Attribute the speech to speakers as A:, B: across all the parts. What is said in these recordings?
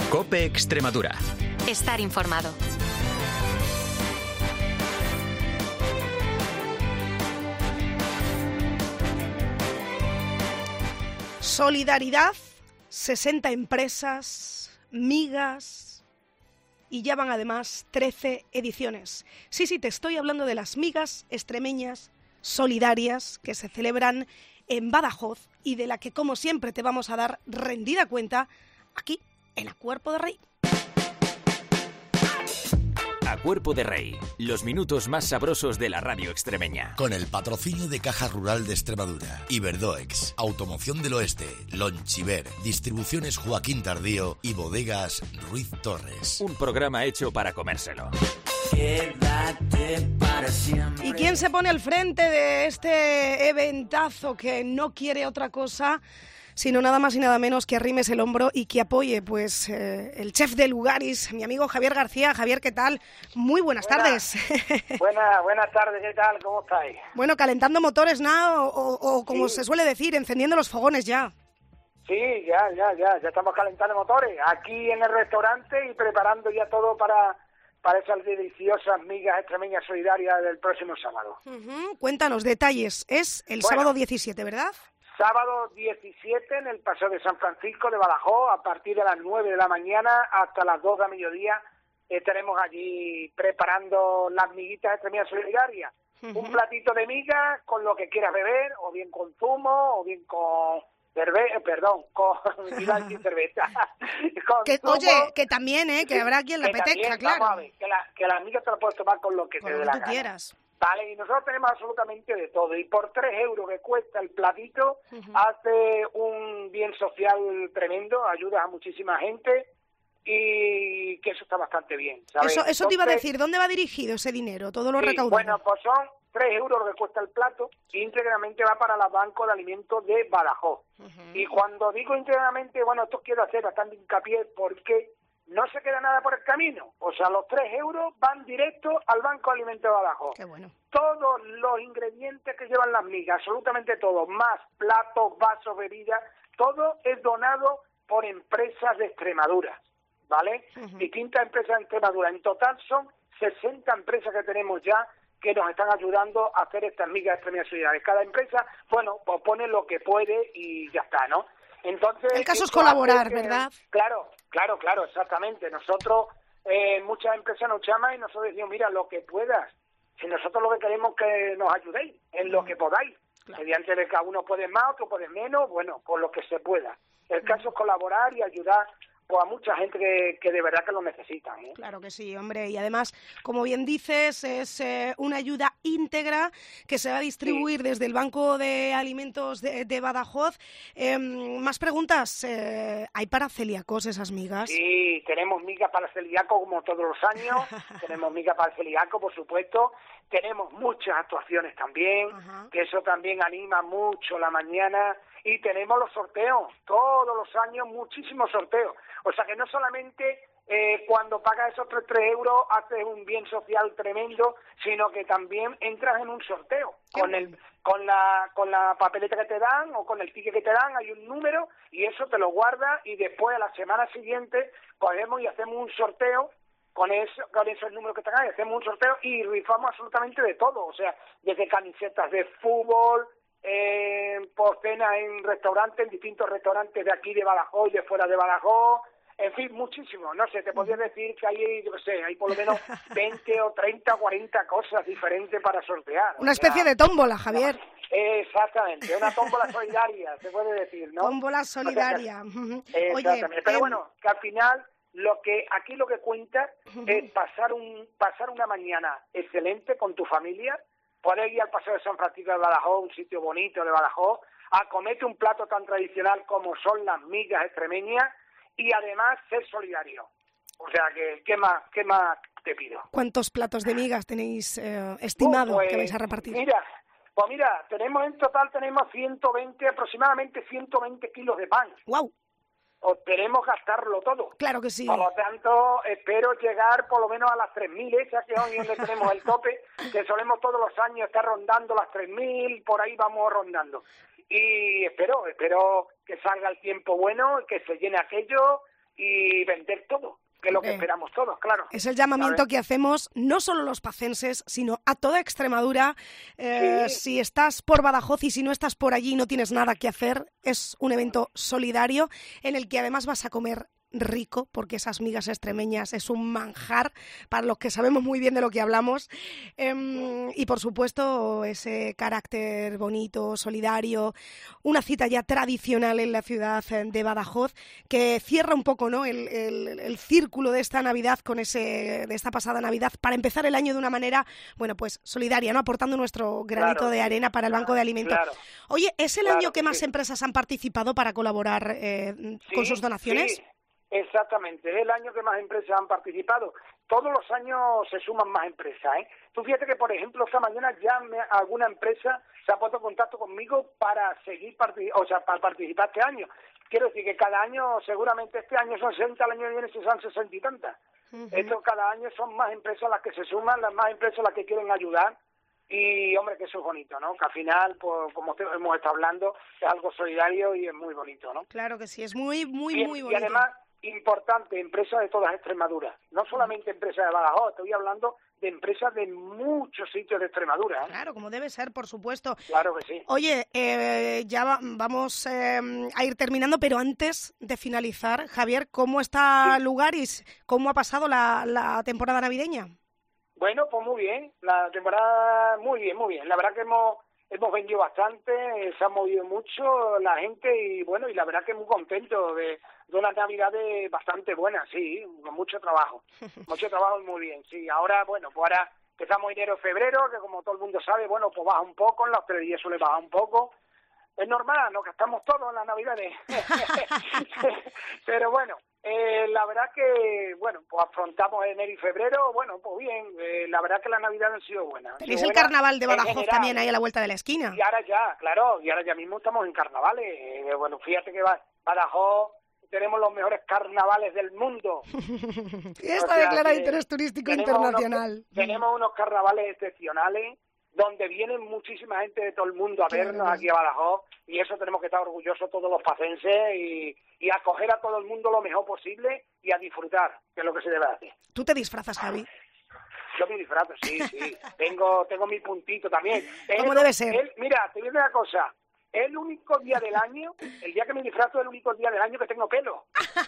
A: COPE Extremadura.
B: Estar informado.
C: Solidaridad, 60 empresas, migas y ya van además 13 ediciones. Sí, te estoy hablando de las migas extremeñas solidarias que se celebran en Badajoz y de la que, como siempre, te vamos a dar rendida cuenta aquí, en A Cuerpo de Rey.
A: A Cuerpo de Rey, los minutos más sabrosos de la radio extremeña.
D: Con el patrocinio de Caja Rural de Extremadura, Iberdoex, Automoción del Oeste, Lonchiver, Distribuciones Joaquín Tardío y Bodegas Ruiz Torres.
A: Un programa hecho para comérselo.
C: ¿Y quién se pone al frente de este eventazo que no quiere otra cosa sino nada más y nada menos que arrimes el hombro y que apoye pues el chef de Lugaris, mi amigo Javier García? Javier, ¿qué tal? Muy buenas tardes.
E: Buenas tardes, ¿qué tal? ¿Cómo estáis?
C: Bueno, calentando motores, ¿no? O como se suele decir, encendiendo los fogones ya.
E: Sí, ya estamos calentando motores aquí en el restaurante y preparando ya todo para esas deliciosas migas extremeñas solidarias del próximo sábado.
C: Cuéntanos detalles, es el sábado 17, ¿verdad?
E: Sábado 17 en el Paseo de San Francisco de Badajoz, a partir de las 9 de la mañana hasta las 2 de mediodía, estaremos allí preparando las miguitas extremeñas solidarias. Un platito de migas con lo que quieras beber, o bien con zumo, o bien con cerveza.
C: Oye, que también, que habrá quien la apetezca, claro.
E: Vamos a ver, que las migas te las puedes tomar con lo que te dé la gana.
C: Quieras.
E: Vale, y nosotros tenemos absolutamente de todo. Y por 3 euros que cuesta el platito, hace un bien social tremendo, ayuda a muchísima gente y que eso está bastante bien, ¿sabes?
C: Eso te iba a decir, ¿dónde va dirigido ese dinero, todo lo recaudado?
E: Bueno, pues son 3 euros lo que cuesta el plato, y íntegramente va para la Banco de Alimentos de Badajoz. Y cuando digo íntegramente, bueno, esto quiero hacer bastante hincapié porque no se queda nada por el camino. O sea, los 3 euros van directo al Banco de Alimentos de Badajoz.
C: Qué bueno.
E: Todos los ingredientes que llevan las migas, absolutamente todo, más platos, vasos, bebidas, todo es donado por empresas de Extremadura, ¿vale? Distintas empresas de Extremadura. En total son 60 empresas que tenemos ya que nos están ayudando a hacer estas migas extremeñas solidarias. Cada empresa, bueno, pues pone lo que puede y ya está, ¿no? Entonces,
C: el caso es colaborar, ¿verdad?
E: Claro, exactamente. Nosotros, muchas empresas nos llaman y nosotros decimos, mira, lo que puedas. Si nosotros lo que queremos es que nos ayudéis en lo que podáis. Claro. Mediante de que uno puede más, otro puede menos, bueno, con lo que se pueda. El caso es colaborar y ayudar pues a mucha gente que de verdad que lo necesitan, ¿eh?
C: Claro que sí, hombre, y además, como bien dices, es una ayuda íntegra que se va a distribuir desde el Banco de Alimentos de Badajoz. Más preguntas, ¿hay para celíacos esas migas?
E: Sí, tenemos migas para celíacos como todos los años, tenemos migas para celíacos, por supuesto, tenemos muchas actuaciones también, que eso también anima mucho la mañana, y tenemos los sorteos, todos los años muchísimos sorteos. O sea que no solamente cuando pagas esos 3 euros haces un bien social tremendo, sino que también entras en un sorteo. Con la papeleta que te dan o con el ticket que te dan hay un número y eso te lo guardas y después a la semana siguiente cogemos y hacemos un sorteo con esos números que te dan, y hacemos un sorteo y rifamos absolutamente de todo. O sea, desde camisetas de fútbol, por cena en restaurantes, en distintos restaurantes de aquí de Badajoz y de fuera de Badajoz, en fin, muchísimo. No sé, te podría decir que hay, yo qué sé, hay por lo menos 20 o 30 o 40 cosas diferentes para sortear.
C: Una especie de tómbola, Javier.
E: Exactamente, una tómbola solidaria, se puede decir, ¿no?
C: Tómbola solidaria.
E: Exactamente. Oye, pero bueno, que al final lo que cuenta es pasar una mañana excelente con tu familia. Podés ir al Paseo de San Francisco de Badajoz, un sitio bonito de Badajoz, a comerte un plato tan tradicional como son las migas extremeñas y además ser solidario. O sea, que ¿qué más te pido?
C: ¿Cuántos platos de migas tenéis estimado que vais a repartir?
E: Mira, en total tenemos aproximadamente 120 kilos de pan.
C: ¡Guau!
E: Esperemos gastarlo todo.
C: Claro que sí.
E: Por lo tanto, espero llegar por lo menos a las 3.000, ya que hoy es donde tenemos el tope, que solemos todos los años estar rondando las 3.000, por ahí vamos rondando. Y espero que salga el tiempo bueno, que se llene aquello y vender todo, que es lo que esperamos todos, claro.
C: Es el llamamiento que hacemos no solo los pacenses, sino a toda Extremadura. Sí. Si estás por Badajoz y si no estás por allí y no tienes nada que hacer, es un evento solidario en el que además vas a comer rico, porque esas migas extremeñas es un manjar para los que sabemos muy bien de lo que hablamos, y por supuesto ese carácter bonito, solidario, una cita ya tradicional en la ciudad de Badajoz que cierra un poco, ¿no?, el círculo de esta Navidad con de esta pasada Navidad, para empezar el año de una manera, bueno, pues solidaria, ¿no?, aportando nuestro granito de arena para el Banco de Alimentos. Oye, ¿es el año que más empresas han participado para colaborar con sus donaciones?
E: Sí. Exactamente, es el año que más empresas han participado. Todos los años se suman más empresas, ¿eh? Tú fíjate que, por ejemplo, esta mañana ya alguna empresa se ha puesto en contacto conmigo para seguir para participar este año. Quiero decir que cada año, seguramente este año son 60, el año que viene son 60 y tantas. Esto cada año son más empresas las que se suman, las más empresas las que quieren ayudar. Y, hombre, que eso es bonito, ¿no? Que al final, pues, como hemos estado hablando, es algo solidario y es muy bonito, ¿no?
C: Claro que sí, es muy bonito.
E: Y además, importante, empresas de todas Extremadura, no solamente empresas de Badajoz, estoy hablando de empresas de muchos sitios de Extremadura, ¿eh?
C: Claro, como debe ser, por supuesto.
E: Claro que sí.
C: Oye, ya vamos a ir terminando, pero antes de finalizar, Javier, ¿cómo está el lugar y cómo ha pasado la temporada navideña?
E: Bueno, pues muy bien, la temporada muy bien. La verdad que hemos vendido bastante, se ha movido mucho la gente y bueno, y la verdad que muy contento de unas navidades bastante buenas, sí, con mucho trabajo y muy bien, sí. Ahora, bueno, pues ahora empezamos enero, febrero, que como todo el mundo sabe, bueno, pues baja un poco, en los 3 días suele bajar un poco. Es normal, nos gastamos todo en las navidades. Pero bueno, la verdad que, bueno, pues afrontamos enero y febrero, bueno, pues bien, la verdad que las navidades han sido buenas.
C: Tenéis el carnaval de Badajoz también ahí a la vuelta de la esquina.
E: Y ahora ya, claro, y ahora ya mismo estamos en carnavales. Bueno, fíjate que Badajoz tenemos los mejores carnavales del mundo.
C: Y está declarado interés turístico internacional.
E: Tenemos unos carnavales excepcionales donde vienen muchísima gente de todo el mundo a vernos aquí a Badajoz, y eso tenemos que estar orgullosos todos los pacenses y acoger a todo el mundo lo mejor posible y a disfrutar, que es lo que se debe hacer.
C: ¿Tú te disfrazas, Javi?
E: Yo me disfrazo, sí. Tengo mi puntito también.
C: ¿Cómo debe ser?
E: Mira, te digo una cosa. El único día del año, el día que me disfrazo es el único día del año que tengo pelo.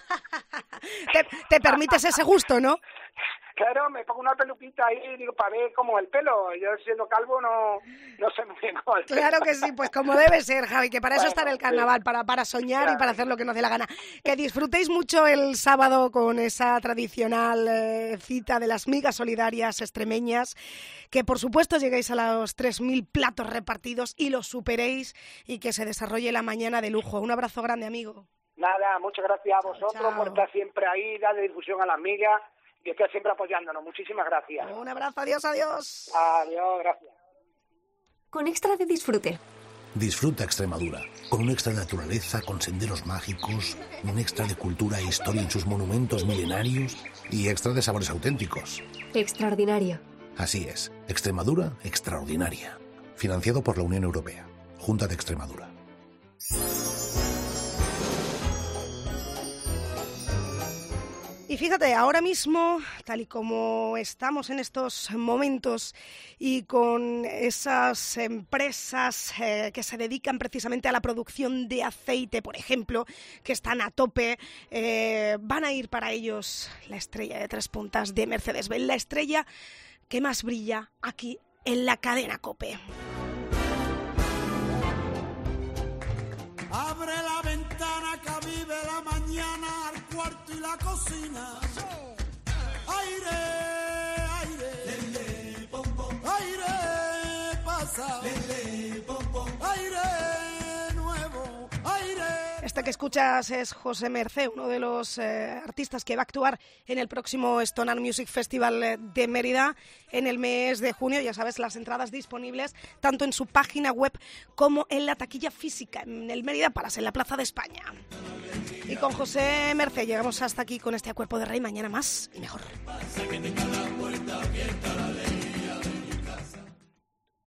C: ¿Te permites ese gusto, no?
E: Claro, me pongo una peluquita ahí y digo, para ver cómo es el pelo. Yo siendo calvo no sé muy bien cómo es el pelo.
C: Claro que sí, pues como debe ser, Javi, que para eso está en el carnaval, para soñar y para hacer lo que nos dé la gana. Que disfrutéis mucho el sábado con esa tradicional cita de las migas solidarias extremeñas, que por supuesto lleguéis a los 3.000 platos repartidos y los superéis y que se desarrolle la mañana de lujo. Un abrazo grande, amigo.
E: Nada, muchas gracias a vosotros
C: Chao.
E: por estar siempre ahí, darle difusión a las migas y estar siempre apoyándonos. Muchísimas gracias.
C: Un abrazo, adiós.
E: Adiós, gracias.
B: Con extra de disfrute.
F: Disfruta Extremadura, con un extra de naturaleza, con senderos mágicos, un extra de cultura e historia en sus monumentos milenarios y extra de sabores auténticos.
B: Extraordinario.
F: Así es, Extremadura extraordinaria. Financiado por la Unión Europea, Junta de Extremadura.
C: Y fíjate, ahora mismo, tal y como estamos en estos momentos y con esas empresas que se dedican precisamente a la producción de aceite, por ejemplo, que están a tope, van a ir para ellos la estrella de 3 puntas de Mercedes-Benz, la estrella que más brilla aquí en la cadena COPE.
G: Abre la ventana que vive la mañana al cuarto y la cocina. Aire, aire, lele, pom, pom. Aire pasa, lele, pom, pom. Aire nuevo, aire.
C: Este que escuchas es José Mercé, uno de los artistas que va a actuar en el próximo Stoner Music Festival de Mérida en el mes de junio. Ya sabes, las entradas disponibles tanto en su página web como en la taquilla física en el Mérida Palace, en la Plaza de España. Y con José Mercé llegamos hasta aquí con este A Cuerpo de Rey. Mañana más y mejor.